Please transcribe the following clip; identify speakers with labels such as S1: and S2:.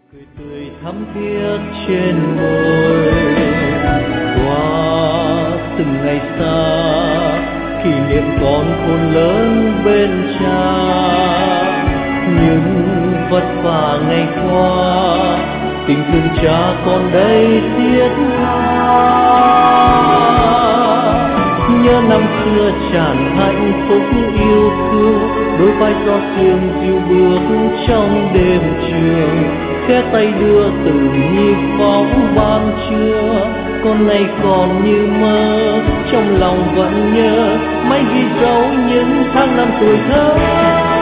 S1: cười tươi thắm thiết trên môi qua từng ngày xa, kỷ niệm còn khôn lớn bên cha. Những vất vả ngày qua, tình thương cha còn đây thiết tha. Nhớ năm xưa tràn hạnh phúc yêu thương, đôi vai gió sương dịu bước trong đêm trường, khẽ tay đưa từ nhịp bóng ban trưa. Con này còn như mơ, trong lòng vẫn nhớ, mãi ghi dấu những tháng năm tuổi thơ.